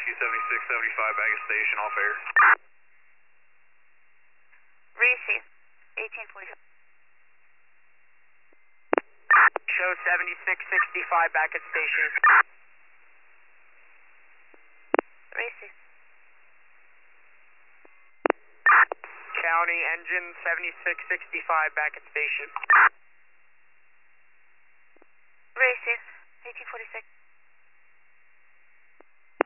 7675 back at station, off air. Receive. 1845. Show 7665 back at station. Receive. County engine 7665 back at station. Receive. 1846.